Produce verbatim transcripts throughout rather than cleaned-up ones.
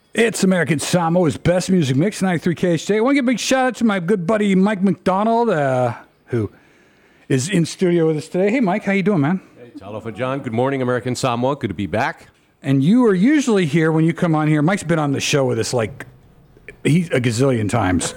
It's American Samoa's best music mix, ninety-three K H J. I want to give a big shout out to my good buddy Mike McDonald, uh, who is in studio with us today. Hey, Mike, how you doing, man? Hey, Talofa John. Good morning, American Samoa. Good to be back. And you are usually here when you come on here. Mike's been on the show with us like he, a gazillion times.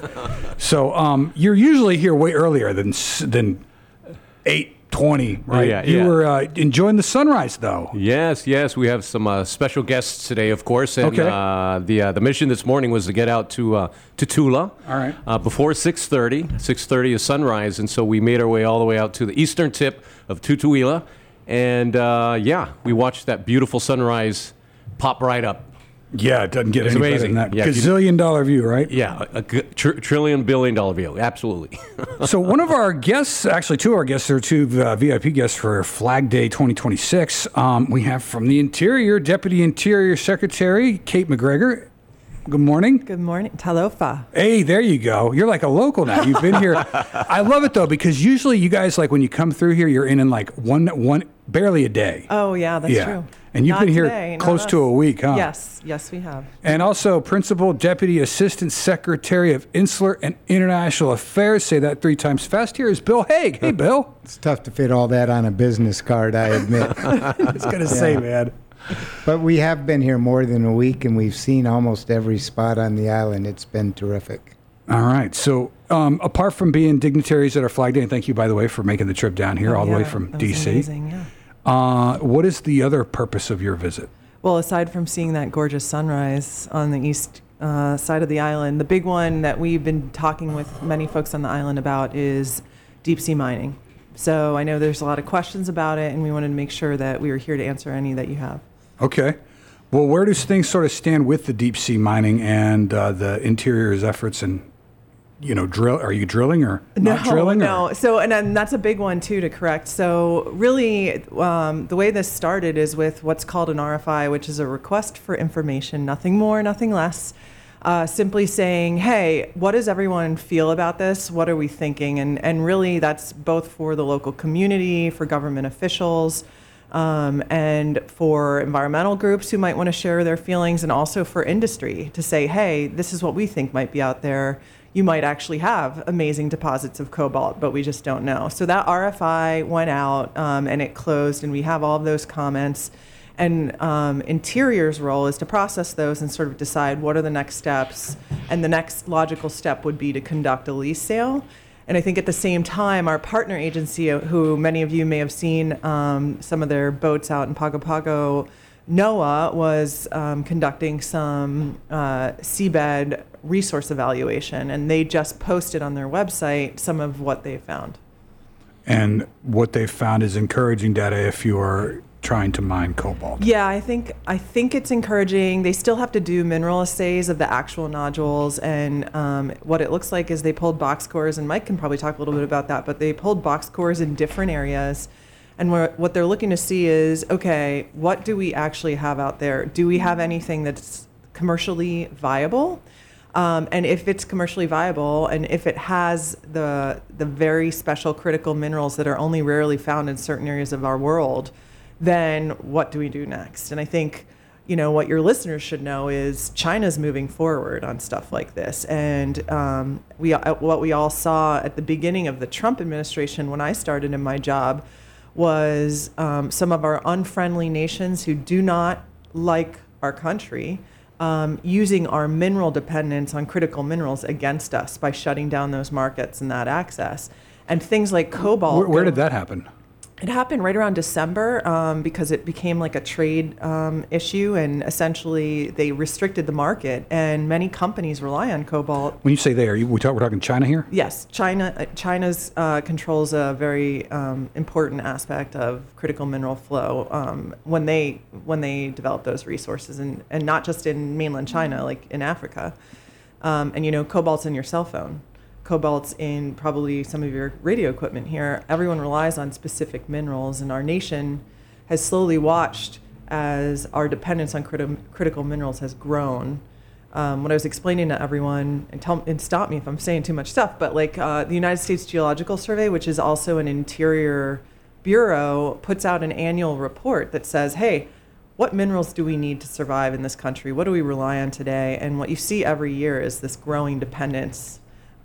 so um, you're usually here way earlier than than eight twenty, right? Yeah, you yeah. were uh, enjoying the sunrise, though. Yes, yes. We have some uh, special guests today, of course. And Okay. uh, the uh, the mission this morning was to get out to uh, to Tula. All right. Uh, before six thirty. six thirty is sunrise, and so we made our way all the way out to the eastern tip of Tutuila. And uh, yeah, we watched that beautiful sunrise pop right up. Yeah, it doesn't get It's any amazing. better than that. Yeah, Gazillion dollar view, right? Yeah, a, a g- tr- trillion billion dollar view. Absolutely. So one of our guests, actually two of our guests, are two uh, V I P guests for Flag Day twenty twenty-six. Um, we have from the Interior, Deputy Interior Secretary Kate McGregor. Good morning. Good morning. Talofa. Hey, there you go. You're like a local now. You've been here. I love it, though, because usually you guys, like when you come through here, you're in in like one, one barely a day. Oh, yeah, that's yeah. true. And you've Not been here today, not close us. to a week, huh? Yes, yes, we have. And also Principal Deputy Assistant Secretary of Insular and International Affairs. Say that three times fast. Here is Bill Haig. Hey, Bill. It's tough to fit all that on a business card, I admit. I was going to say, man. But we have been here more than a week, and we've seen almost every spot on the island. It's been terrific. All right. So um, apart from being dignitaries at our Flag Day, and thank you, by the way, for making the trip down here Oh, all the yeah, way from that D was C, amazing, yeah. uh, what is the other purpose of your visit? Well, aside from seeing that gorgeous sunrise on the east uh, side of the island, the big one that we've been talking with many folks on the island about is deep sea mining. So I know there's a lot of questions about it, and we wanted to make sure that we were here to answer any that you have. Okay. Well, where do things sort of stand with the deep sea mining and uh, the Interior's efforts and, you know, drill? Are you drilling or not no, drilling? No, or? So, and then that's a big one too to correct. So really, um, the way this started is with what's called an R F I, which is a request for information, nothing more, nothing less. Uh, simply saying, hey, what does everyone feel about this? What are we thinking? And and really, that's both for the local community, for government officials, um, and for environmental groups who might want to share their feelings, and also for industry to say, hey, this is what we think might be out there. You might actually have amazing deposits of cobalt, but we just don't know. So that R F I went out um, and it closed, and we have all of those comments. And um, Interior's role is to process those and sort of decide what are the next steps. And the next logical step would be to conduct a lease sale. And I think at the same time, our partner agency, who many of you may have seen um, some of their boats out in Pago Pago, NOAA, was um, conducting some uh, seabed resource evaluation, and they just posted on their website some of what they found. And what they found is encouraging data if you are trying to mine cobalt. Yeah, I think I think it's encouraging. They still have to do mineral assays of the actual nodules, and um, what it looks like is they pulled box cores, and Mike can probably talk a little bit about that, but they pulled box cores in different areas. And what they're looking to see is, okay, what do we actually have out there? Do we have anything that's commercially viable? Um, and if it's commercially viable, and if it has the the very special critical minerals that are only rarely found in certain areas of our world, then what do we do next? And I think, you know, what your listeners should know is China's moving forward on stuff like this. And um, we what we all saw at the beginning of the Trump administration when I started in my job was um, some of our unfriendly nations who do not like our country um, using our mineral dependence on critical minerals against us by shutting down those markets and that access. And things like cobalt. Where, where did that happen? It happened right around December um, because it became like a trade um, issue, and essentially they restricted the market, and many companies rely on cobalt. When you say they, are you, we talk, we're talking China here? Yes, China. China's uh, controls a very um, important aspect of critical mineral flow um, when they when they develop those resources, and, and not just in mainland China, like in Africa. Um, and you know, cobalt's in your cell phone. Cobalt's in probably some of your radio equipment here. Everyone relies on specific minerals, and our nation has slowly watched as our dependence on criti- critical minerals has grown. Um, when I was explaining to everyone, and, tell, and stop me if I'm saying too much stuff, but like uh, the United States Geological Survey, which is also an interior bureau, puts out an annual report that says, hey, what minerals do we need to survive in this country? What do we rely on today? And what you see every year is this growing dependence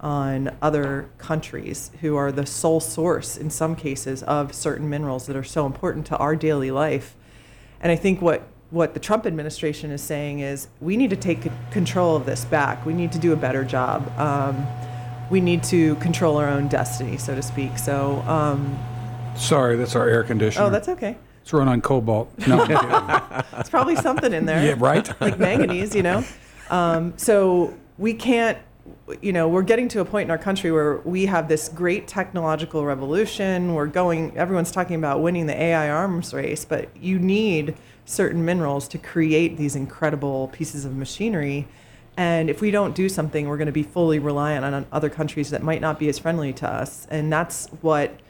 on other countries who are the sole source, in some cases, of certain minerals that are so important to our daily life. And I think what, what the Trump administration is saying is we need to take c- control of this back. We need to do a better job. Um, we need to control our own destiny, so to speak. So, um, Sorry, that's our air conditioner. oh, that's okay. It's run on cobalt. No, I'm kidding. It's probably something in there. Yeah, right? Like manganese, you know? Um, so we can't, you know, we're getting to a point in our country where we have this great technological revolution. We're going, everyone's talking about winning the A I arms race, but you need certain minerals to create these incredible pieces of machinery. And if we don't do something, we're going to be fully reliant on other countries that might not be as friendly to us. And that's what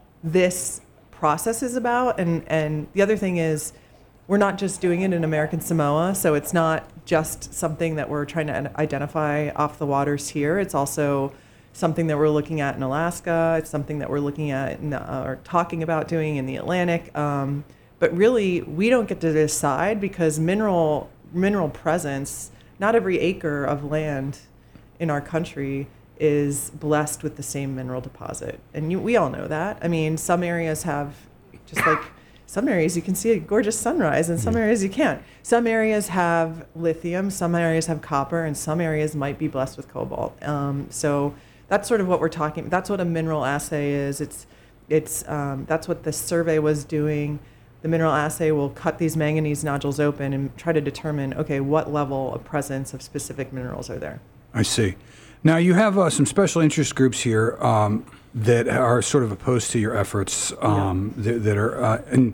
this process is about. And, and the other thing is, we're not just doing it in American Samoa, so it's not just something that we're trying to identify off the waters here. It's also something that we're looking at in Alaska. It's something that we're looking at in the, uh, or talking about doing in the Atlantic. Um, but really, we don't get to decide because mineral mineral presence, not every acre of land in our country is blessed with the same mineral deposit. And you, we all know that. I mean, some areas have, just like some areas you can see a gorgeous sunrise and some mm-hmm. areas you can't. Some areas have lithium, some areas have copper, and some areas might be blessed with cobalt. Um, so that's sort of what we're talking, that's what a mineral assay is. It's, it's um, that's what this survey was doing. The mineral assay will cut these manganese nodules open and try to determine, okay, what level of presence of specific minerals are there. I see. Now, you have uh, some special interest groups here um, that are sort of opposed to your efforts um, yeah. that, that are, uh, and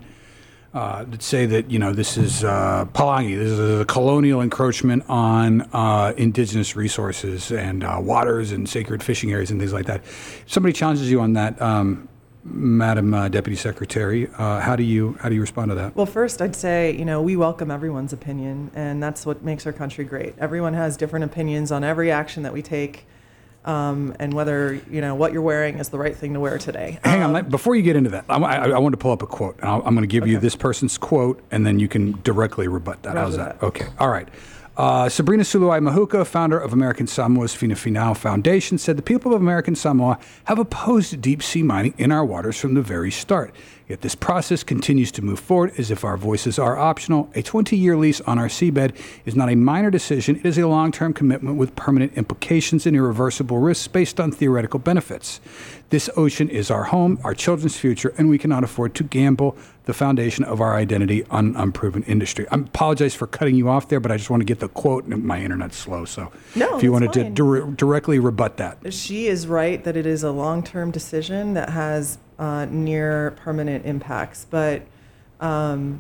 uh, that say that, you know, this is uh, Palangi, this is a colonial encroachment on uh, indigenous resources and uh, waters and sacred fishing areas and things like that. If somebody challenges you on that, um, Madam uh, Deputy Secretary, uh, how do you how do you respond to that? Well, first, I'd say, you know, we welcome everyone's opinion, and that's what makes our country great. Everyone has different opinions on every action that we take, um, and whether, you know, what you're wearing is the right thing to wear today. Hang um, on, before you get into that, I, I, I want to pull up a quote. And I'll, I'm going to give okay. you this person's quote, and then you can directly rebut that. Roger How's that? that. Okay, all right. Uh, Sabrina Suluai Mahuka, founder of American Samoa's Finafinao Foundation, said the people of American Samoa have opposed deep-sea mining in our waters from the very start. Yet this process continues to move forward as if our voices are optional. A twenty-year lease on our seabed is not a minor decision. It is a long-term commitment with permanent implications and irreversible risks based on theoretical benefits. This ocean is our home, our children's future, and we cannot afford to gamble the foundation of our identity on an unproven industry. I apologize for cutting you off there, but I just want to get the quote, and my internet's slow. So no, if you wanted fine. to dir- directly rebut that. She is right that it is a long-term decision that has uh, near permanent impacts. But um,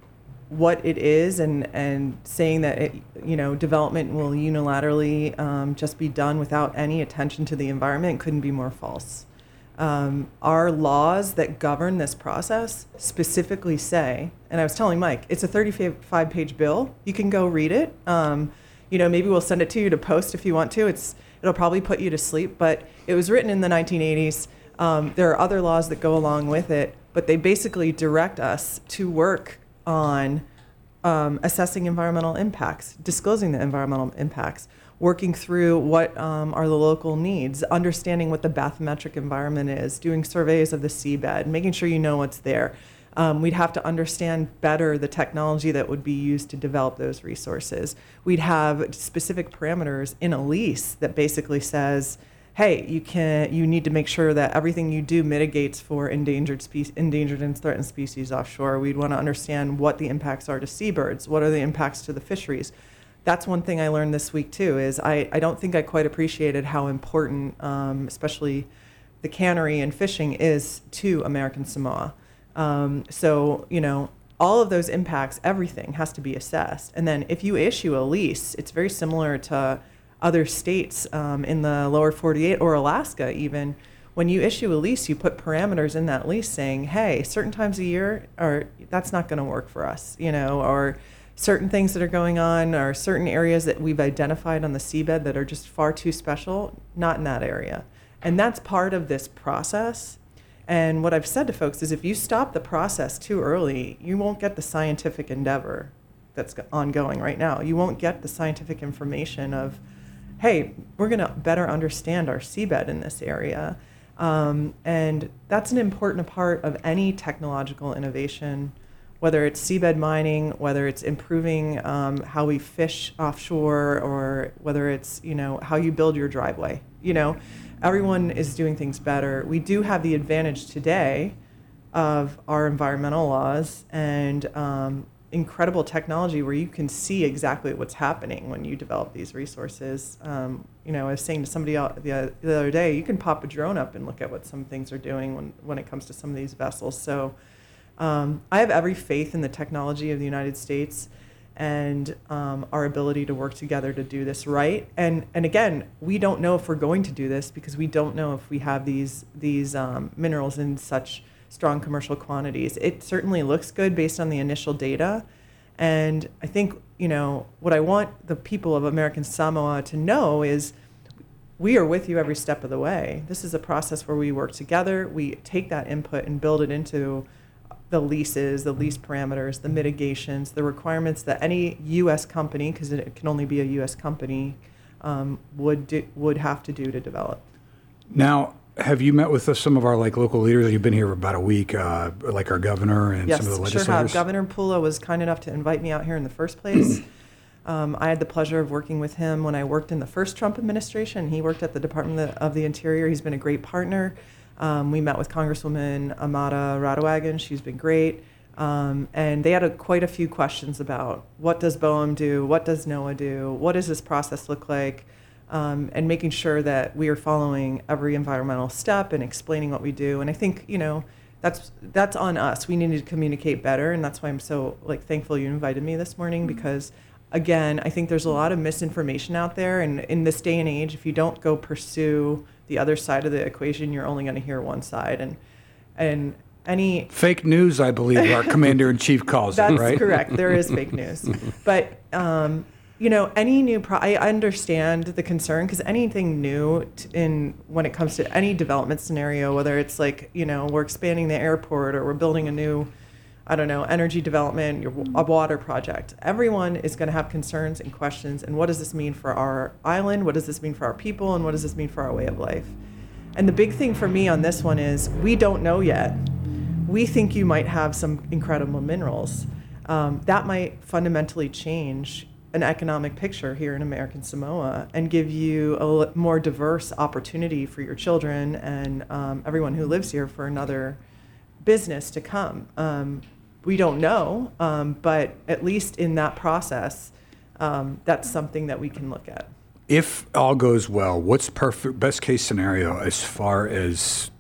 what it is and, and saying that, it, you know, development will unilaterally um, just be done without any attention to the environment couldn't be more false. Um, our laws that govern this process specifically say, and I was telling Mike, it's a thirty-five page bill. You can go read it. Um, you know, maybe we'll send it to you to post if you want to. It's, it'll probably put you to sleep, but it was written in the nineteen eighties. Um, there are other laws that go along with it, but they basically direct us to work on um, assessing environmental impacts, disclosing the environmental impacts, working through what um, are the local needs, understanding what the bathymetric environment is, doing surveys of the seabed, making sure you know what's there. Um, we'd have to understand better the technology that would be used to develop those resources. We'd have specific parameters in a lease that basically says, hey, you can you need to make sure that everything you do mitigates for endangered species, endangered and threatened species offshore. We'd want to understand what the impacts are to seabirds, what are the impacts to the fisheries. That's one thing I learned this week too, is I, I don't think I quite appreciated how important, um, especially the cannery and fishing is to American Samoa. Um, so, you know, all of those impacts, everything has to be assessed. And then if you issue a lease, it's very similar to other states um, in the lower forty-eight or Alaska even. When you issue a lease, you put parameters in that lease saying, hey, certain times a year, or that's not going to work for us, you know, or certain things that are going on, or certain areas that we've identified on the seabed that are just far too special, not in that area. And that's part of this process. And what I've said to folks is if you stop the process too early, you won't get the scientific endeavor that's ongoing right now. You won't get the scientific information of, hey, we're going to better understand our seabed in this area. Um, and that's an important part of any technological innovation, whether it's seabed mining, whether it's improving um, how we fish offshore, or whether it's, you know, how you build your driveway. You know, everyone is doing things better. We do have the advantage today of our environmental laws and um, incredible technology where you can see exactly what's happening when you develop these resources. Um, you know, I was saying to somebody else the, the other day, you can pop a drone up and look at what some things are doing when, when it comes to some of these vessels. So um, I have every faith in the technology of the United States and um, our ability to work together to do this right. And and again, we don't know if we're going to do this because we don't know if we have these these um, minerals in such strong commercial quantities. It certainly looks good based on the initial data. And I think, you know, what I want the people of American Samoa to know is we are with you every step of the way. This is a process where we work together. We take that input and build it into the leases, the lease parameters, the mitigations, the requirements that any U S company, because it can only be a U S company, um, would do, would have to do to develop. Now, have you met with uh, some of our like local leaders? You've been here about a week, uh, like our governor and yes, some of the sure legislators. have. Governor Pula was kind enough to invite me out here in the first place. um, I had the pleasure of working with him when I worked in the first Trump administration. He worked at the Department of the Interior. He's been a great partner. Um, we met with Congresswoman Amata Radowagan. She's been great. Um, and they had a, quite a few questions about what does BOEM do? What does NOAA do? What does this process look like? Um, and making sure that we are following every environmental step and explaining what we do. And I think, you know, that's that's on us. We need to communicate better. And that's why I'm so like thankful you invited me this morning, because again, I think there's a lot of misinformation out there. And in this day and age, if you don't go pursue the other side of the equation, you're only going to hear one side. And and any fake news, I believe our commander-in-chief calls that's it, right? That's correct. There is fake news. But, um, you know, any new, pro- I understand the concern, because anything new t- in when it comes to any development scenario, whether it's like, you know, we're expanding the airport or we're building a new, I don't know, energy development, a water project, everyone is going to have concerns and questions. And what does this mean for our island? What does this mean for our people? And what does this mean for our way of life? And the big thing for me on this one is we don't know yet. We think you might have some incredible minerals. Um, that might fundamentally change an economic picture here in American Samoa and give you a more diverse opportunity for your children and um, everyone who lives here for another business to come. Um, we don't know, um, but at least in that process, um, that's something that we can look at. If all goes well, what's perfect best case scenario as far as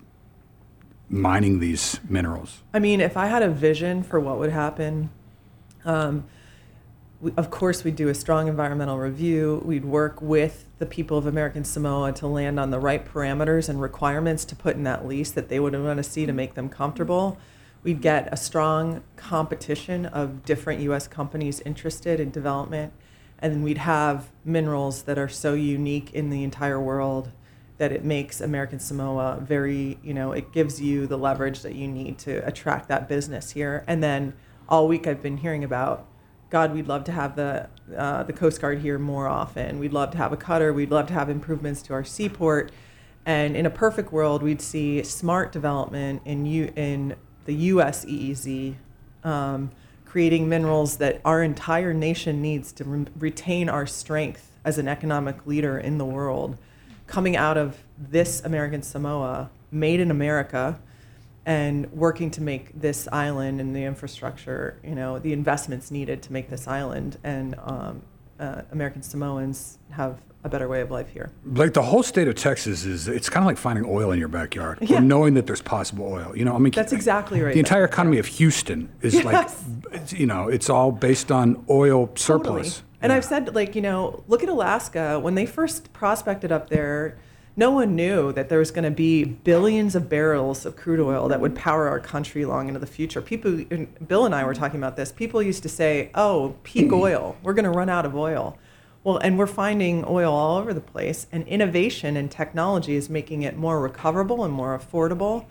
mining these minerals? I mean, if I had a vision for what would happen, um, we, of course, we'd do a strong environmental review. We'd work with the people of American Samoa to land on the right parameters and requirements to put in that lease that they would want to see to make them comfortable. We'd get a strong competition of different U S companies interested in development. And then we'd have minerals that are so unique in the entire world that it makes American Samoa very, you know, it gives you the leverage that you need to attract that business here. And then all week I've been hearing about, God, we'd love to have the uh, the Coast Guard here more often. We'd love to have a cutter. We'd love to have improvements to our seaport. And in a perfect world, we'd see smart development in U, in the U S E E Z, um, creating minerals that our entire nation needs to re- retain our strength as an economic leader in the world, coming out of this American Samoa, made in America, and working to make this island and the infrastructure, you know, the investments needed to make this island and um, uh, American Samoans have a better way of life here. Like the whole state of Texas is, it's kind of like finding oil in your backyard, Yeah. or knowing that there's possible oil. You know, I mean, That's exactly right. The entire economy of Houston is Yes. like, you know, it's all based on oil surplus. Totally. And I've said, like, you know, look at Alaska. When they first prospected up there, no one knew that there was going to be billions of barrels of crude oil that would power our country long into the future. People, and Bill and I were talking about this. People used to say, oh, peak oil. We're going to run out of oil. Well, and we're finding oil all over the place. And innovation and technology is making it more recoverable and more affordable.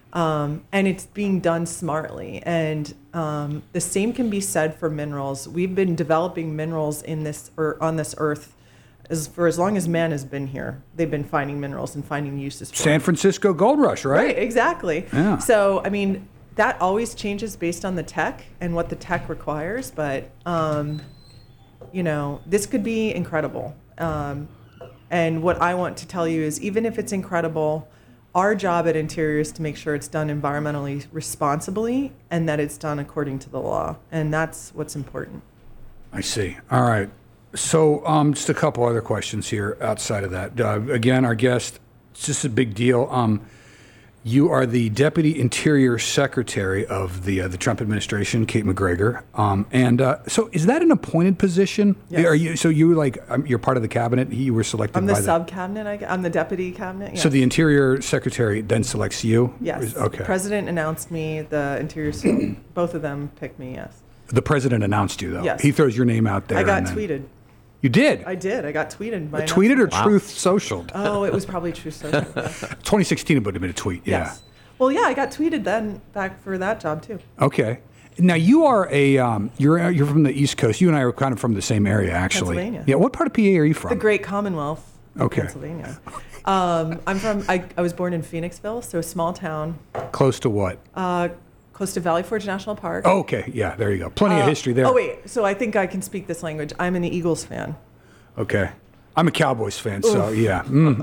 Um, and it's being done smartly. And um, the same can be said for minerals. We've been developing minerals in this or on this earth as for as long as man has been here. They've been finding minerals and finding uses for San them. Francisco Gold Rush, right? Right, exactly. Yeah. So, I mean, that always changes based on the tech and what the tech requires. But, um, you know, this could be incredible. Um, and what I want to tell you is even if it's incredible, our job at Interior is to make sure it's done environmentally responsibly and that it's done according to the law. And that's what's important. I see. All right. So um, just a couple other questions here outside of that. Uh, again, our guest, it's just a big deal. Um, you are the Deputy Interior Secretary of the uh, the Trump administration, Kate McGregor. Um, and uh, so is that an appointed position? Yes. Are you, so you like, um, you're part of the cabinet? You were selected I'm the by sub-cabinet. I, I'm the deputy cabinet. Yes. So the Interior Secretary then selects you? Yes. Is- Okay. The president announced me. The Interior, both of them picked me, yes. The president announced you, though. Yes. He throws your name out there. I got and then- tweeted. You did? I did. I got tweeted. By Tweeted or announcement. Truth Socialed? Oh, it was probably True Social. twenty sixteen it would have been a tweet, yeah. Yes. Well, yeah, I got tweeted then back for that job too. Okay. Now you are a um, you're you're from the East Coast. You and I are kind of from the same area, actually. Pennsylvania. Yeah. What part of P A are you from? The Great Commonwealth of Okay. Pennsylvania. Um, I'm from. I, I was born in Phoenixville, so a small town, Close to what? uh, close to Valley Forge National Park. Oh, okay. Yeah. There you go. Plenty of Uh, history there. Oh wait, so I think I can speak this language. I'm an Eagles fan. Okay. I'm a Cowboys fan, so yeah.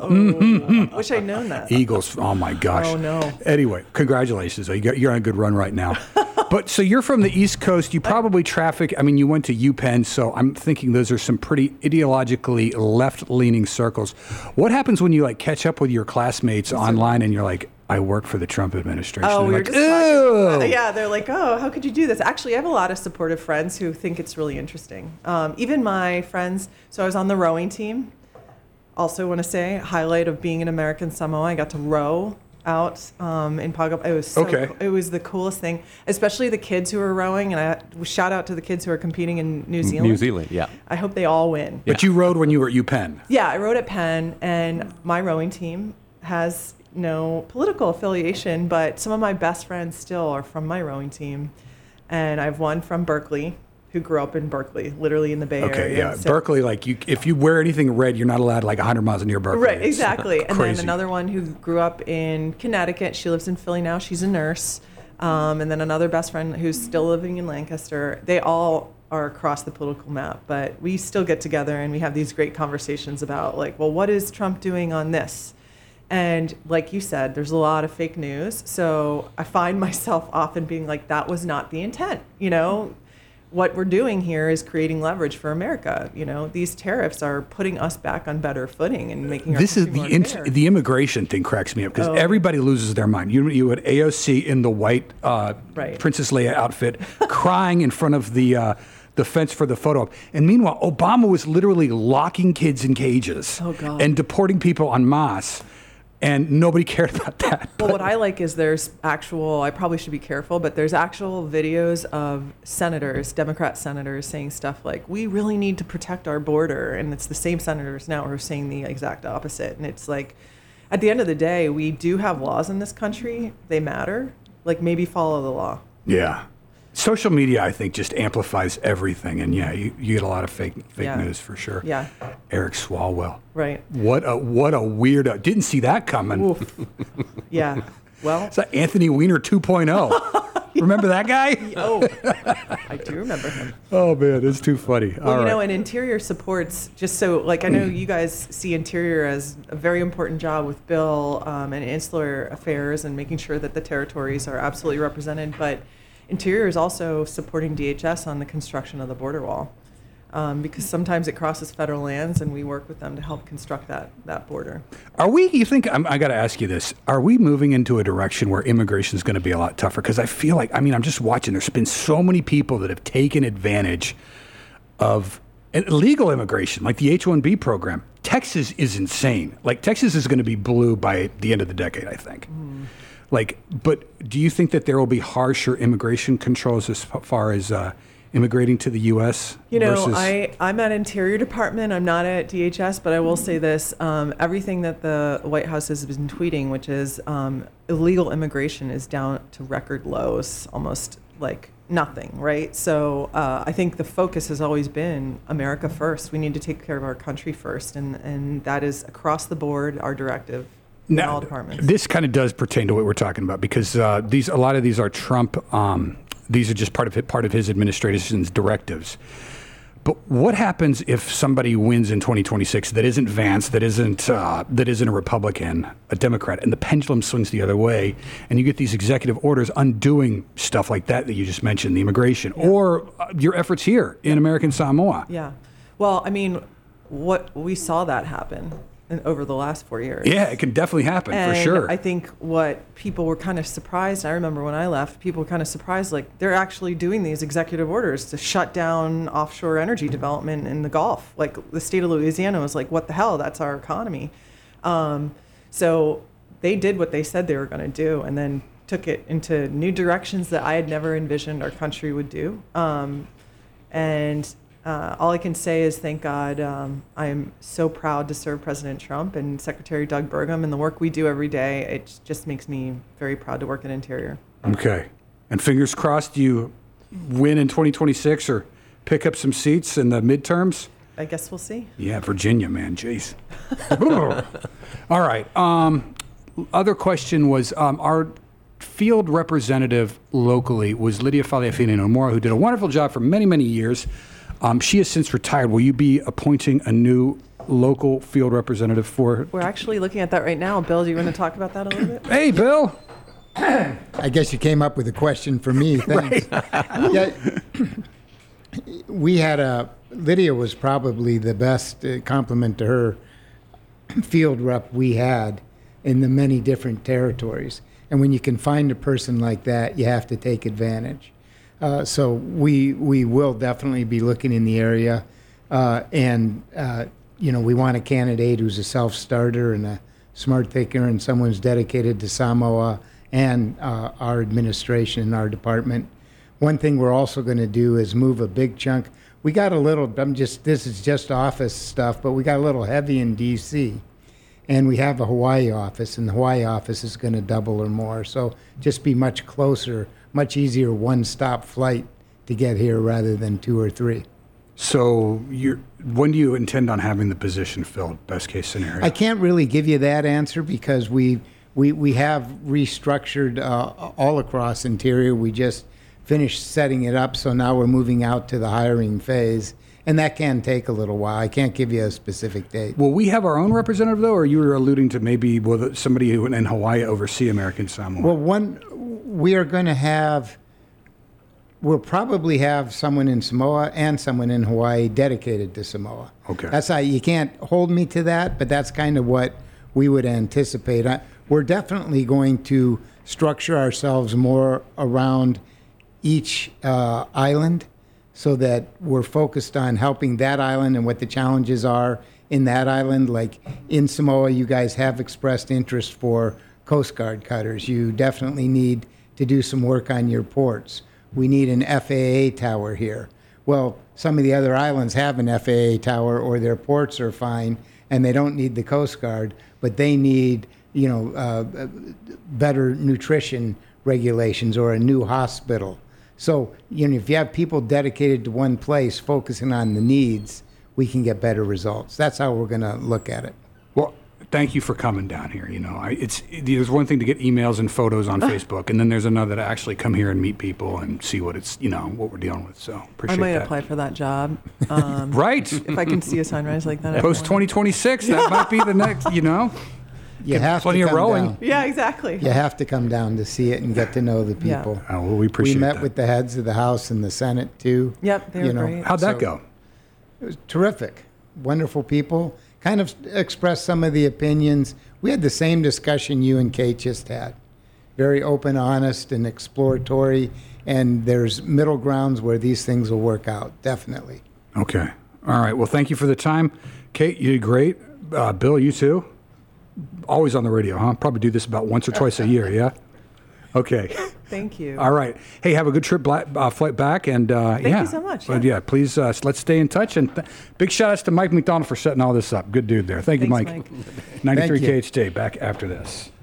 Mm. Wish I'd known that. Eagles. Oh my gosh. Oh, no. Anyway, congratulations. You got, you're on a good run right now. But so you're from the East Coast. You probably traffic. I mean, you went to UPenn, so I'm thinking those are some pretty ideologically left-leaning circles. What happens when you like catch up with your classmates online and you're like, I work for the Trump administration? Oh, They're we were like, just talking. "Ew." Yeah, they're like, oh, how could you do this? Actually, I have a lot of supportive friends who think it's really interesting. Um, even my friends. So I was on the rowing team. Also, want to say highlight of being an American Samoa. I got to row out um, in Pago. It was so Okay. cool. It was the coolest thing, especially the kids who were rowing. And I shout out to the kids who are competing in New Zealand. New Zealand, yeah. I hope they all win. But you rode when you were at UPenn. Yeah, I rowed at Penn, and my rowing team has no political affiliation, but some of my best friends still are from my rowing team. And I have one from Berkeley who grew up in Berkeley, literally in the Bay Okay, Area. yeah. So- Berkeley, like you, if you wear anything red, you're not allowed like one hundred miles near Berkeley. Right, It's exactly. And then crazy. another one who grew up in Connecticut. She lives in Philly now. She's a nurse. Um, and then another best friend who's still living in Lancaster. They all are across the political map, but we still get together and we have these great conversations about like, well, what is Trump doing on this? And like you said, there's a lot of fake news. So I find myself often being like, that was not the intent. You know, what we're doing here is creating leverage for America. You know, these tariffs are putting us back on better footing and making our This is country the more int- fair. the immigration thing cracks me up because Oh. everybody loses their mind. You you had A O C in the white uh, Right. Princess Leia outfit, crying in front of the uh, the fence for the photo op. And meanwhile, Obama was literally locking kids in cages Oh, God. and deporting people en masse, and nobody cared about that. Well, what I like is there's actual, I probably should be careful, but there's actual videos of senators, Democrat senators, saying stuff like, we really need to protect our border. And it's the same senators now who are saying the exact opposite. And it's like, at the end of the day, we do have laws in this country. They matter. Like, maybe follow the law. Yeah. Social media, I think, just amplifies everything. And yeah, you, you get a lot of fake fake Yeah. news for sure. Yeah, Eric Swalwell. right. What a what a weirdo. Didn't see that coming. Oof. Yeah. Well, It's like Anthony Weiner two point oh. Remember that guy? oh, I do remember him. Oh, man, it's too funny. Well, All you know, right. and Interior supports, just so, like, I know you guys see Interior as a very important job with Bill um, and Insular Affairs and making sure that the territories are absolutely represented, but Interior is also supporting D H S on the construction of the border wall um, because sometimes it crosses federal lands and we work with them to help construct that, that border. Are we, you think, I'm, I got to ask you this, are we moving into a direction where immigration is going to be a lot tougher? Because I feel like, I mean, I'm just watching, there's been so many people that have taken advantage of illegal immigration, like the H one B program. Texas is insane. Like, Texas is going to be blue by the end of the decade, I think. Mm. Like, but do you think that there will be harsher immigration controls as far as uh, immigrating to the U S? You know, versus... I, I'm at Interior Department. I'm not at D H S, but I will say this. Um, everything that the White House has been tweeting, which is um, illegal immigration is down to record lows, almost like nothing, right? So uh, I think the focus has always been America first. We need to take care of our country first, and, and that is across the board our directive in Now, all departments. this kind of does pertain to what we're talking about because uh, these a lot of these are Trump. Um, these are just part of it, part of his administration's directives. But what happens if somebody wins in twenty twenty-six that isn't Vance, that isn't uh, that isn't a Republican, a Democrat, and the pendulum swings the other way, and you get these executive orders undoing stuff like that that you just mentioned, the immigration, Yeah. or uh, your efforts here in American Samoa? Yeah. Well, I mean, what we saw that happen in, over the last four years. Yeah, it can definitely happen And for sure. I think what people were kind of surprised, I remember when I left, people were kind of surprised, like they're actually doing these executive orders to shut down offshore energy development in the Gulf. Like the state of Louisiana was like, what the hell? That's our economy. Um, so they did what they said they were going to do and then took it into new directions that I had never envisioned our country would do. Um, and Uh, all I can say is thank God um, I am so proud to serve President Trump and Secretary Doug Burgum and the work we do every day. It just makes me very proud to work at Interior. Okay. And fingers crossed you win in twenty twenty-six or pick up some seats in the midterms. I guess we'll see. Yeah, Virginia, man. Jeez. All right. Um, other question was um, our field representative locally was Lydia Faliafine Nomura, who did a wonderful job for many, many years. Um, she has since retired. Will you be appointing a new local field representative for? We're actually looking at that right now. Bill, do you want to talk about that a little bit? Hey, Bill. I guess you came up with a question for me. Thanks. Yeah, we had a Lydia was probably the best uh, compliment to her field rep we had in the many different territories. And when you can find a person like that, you have to take advantage. Uh, so we we will definitely be looking in the area, uh, and uh, you know we want a candidate who's a self-starter and a smart thinker and someone who's dedicated to Samoa and uh, our administration and our department. One thing we're also going to do is move a big chunk. We got a little. I'm just this is just office stuff, but we got a little heavy in D C, and we have a Hawaii office, and the Hawaii office is going to double or more. So just be much closer. Much easier one-stop flight to get here rather than two or three. So you're, when do you intend on having the position filled, best case scenario? I can't really give you that answer because we we, we have restructured uh, all across Interior. We just finished setting it up, so now we're moving out to the hiring phase, and that can take a little while. I can't give you a specific date. Will we have our own representative, though, or you were alluding to maybe will somebody who in Hawaii oversee American Samoa? Well, one, we are going to have, we'll probably have someone in Samoa and someone in Hawaii dedicated to Samoa. Okay. That's how, you can't hold me to that, but that's kind of what we would anticipate. I, we're definitely going to structure ourselves more around each uh, island so that we're focused on helping that island and what the challenges are in that island. Like in Samoa, you guys have expressed interest for Coast Guard cutters. You definitely need to do some work on your ports. We need an F A A tower here. Well, some of the other islands have an F A A tower or their ports are fine and they don't need the Coast Guard, but they need, you know, uh, better nutrition regulations or a new hospital. So, you know, if you have people dedicated to one place focusing on the needs, we can get better results. That's how we're going to look at it. Well, thank you for coming down here. You know, I, it's there's one thing to get emails and photos on Facebook, and then there's another to actually come here and meet people and see what it's, you know, what we're dealing with. So appreciate I might that. apply for that job. Um, Right. If I can see a sunrise like that. Post twenty twenty-six, that might be the next, you know. You have plenty to of come rowing. down. Yeah, exactly. You have to come down to see it and get to know the Yeah. people. Oh, well, we appreciate We met that. with the heads of the House and the Senate too. Yep, they were you know. great. How'd that So- go? It was terrific. Wonderful people. Kind of expressed some of the opinions. We had the same discussion you and Kate just had. Very open, honest, and exploratory. And there's middle grounds where these things will work out, definitely. Okay. All right. Well, thank you for the time. Kate, you did great. Uh, Bill, you too. Always on the radio, huh? Probably do this about once or twice a year, yeah? Okay. Thank you. All right. Hey, have a good trip black, uh, flight back, and uh, Thank yeah. you so much, But yeah. yeah, please uh, let's stay in touch. And th- big shout outs to Mike McDonald for setting all this up. Good dude there. Thank you, Thanks, Mike. Mike. ninety-three Thank you. K H D. Back after this.